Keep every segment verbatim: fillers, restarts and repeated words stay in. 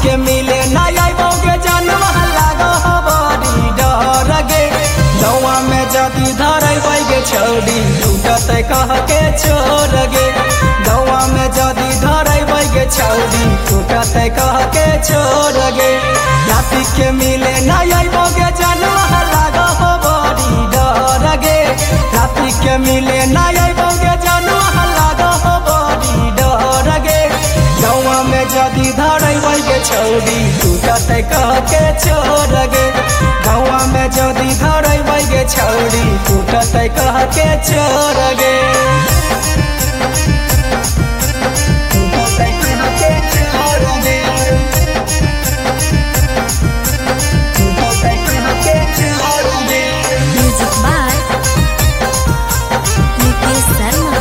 के मिले ना आइबोगे जनवा लागो बड़ी डर गे। गौवा में जदी धरैबै गे छौड़ी टूटतै कह के छोड़ गे। गौवा में जदी धरैबै गे छौड़ी टूटतै कह के छोड़ गे। राति के मिले ना आइबोगे जनवा लागो बड़ी डर गे। राति के मिले ना आइबोगे जनवा लागो बड़ी डर गे। गौवा में जदी धरैबै गे छौड़ी टूटतै कह के छोड़ गे। गौवा में जदी धरैबै गे छौड़ी टूटतै कह के छोड़ गे। टूटतै कह के छोड़ गे। टूटतै कह के छोड़ गे। Music by Nitesh Sharma.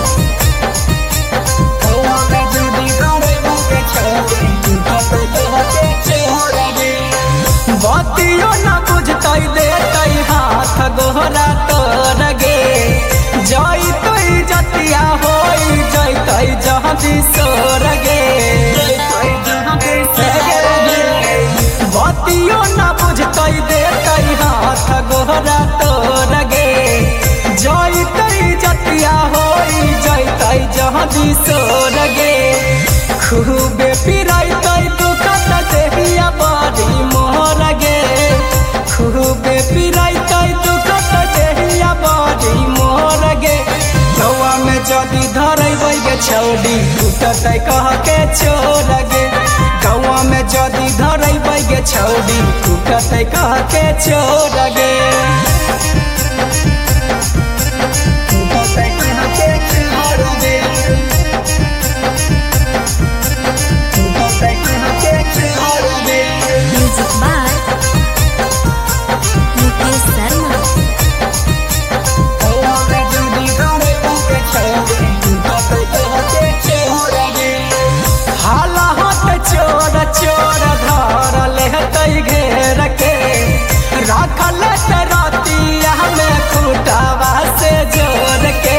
गौवा में जदी धरैबै गे छौड़ी टूटतै कह के छोड़ गे। बतियो न बुझतै देतै हाथ गोहरा तोर गे। जैतै जतिया होई जैतै जहदी सोर गे। बतियो न बुझतै देतै हाथ गोहरा तोर गे। जैतै जतिया होई जैतै जहदी सोर गे। खूबे पिराइतै दुखत देहिया बड़ी मोर गे। खूबे पिराइतै दुखत देहिया बड़ी मोर गे। गौवा में जदी धरैबै गे छौड़ी टूटतै कह के छोड़ गे। गौवा में जदी धरैबै गे छौड़ी टूटतै कह के छोड़ गे। टूटतै कह के छोड़ गे। टूटतै कह के छोड़ गे। Music by Nitesh Sharma. गौवा में जदी धरैबै गे छौड़ी टूटतै कह के छोड़ गे। हाला हाथ चोर चोर धर लेतै घेर के। राखल रातिया में खूटावा से जोड़ के।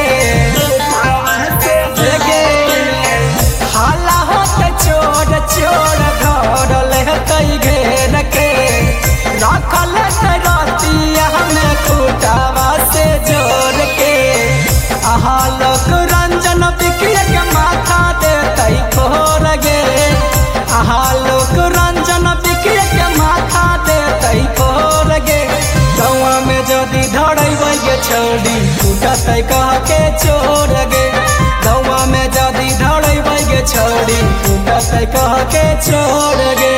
हाला हाथ चोर चोर धर लेतै घेर के। राखल रातिया में खूटावा से जोड़ के। आहा लोक रंजन बिकिया के माथा देतै फोर गे। आहा लोक रंजन बिकिया के माथा देतै फोर गे। गौवा में जदी धरैबै गे छौड़ी टूटतै कह के छोड़ गे। गौवा में जदी धरैबै गे छौड़ी टूटतै कह के छोड़ गे।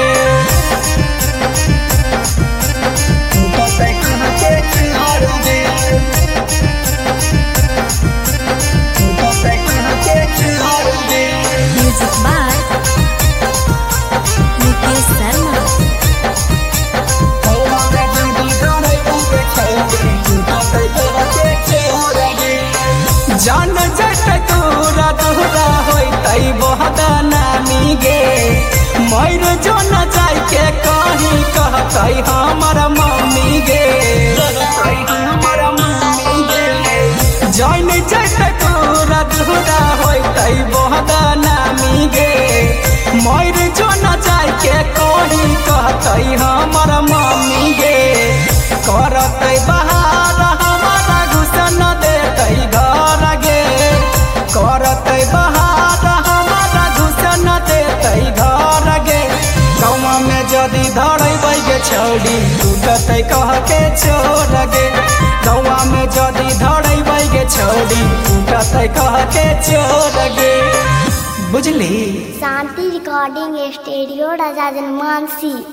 टूटतै कह के छोड़ गे। टूटतै कह के छोड़ गे। Music by Nitesh Sharma. गौवा में जदी धरैबै गे छौड़ी टूटतै कह के छोड़ गे। जान जतै दूरा दूरा होइतै बहदा नानी गे। मर जो न जाय के कहीं कहतै हमर मम्मी गे। हमर मम्मी गे। जान जतै दूरा दूरा होइतै बहदा नानी गे। मर जो न जाय के कहीं कहतै हमर मम्मी गे। करतै बहार हमारा घुसन देतै घर गे। करतै बहार हमारा घुसन देतै घर गे। गौवा में जदी धरैबै गे छौड़ी टूटतै कह के छोड़ गे। गौवा में जदी धरैबै गे छौड़ी टूटतै कह के छोड़ गे। बुझली। शांति रिकॉर्डिंग स्टूडियो राजा जनमानसी।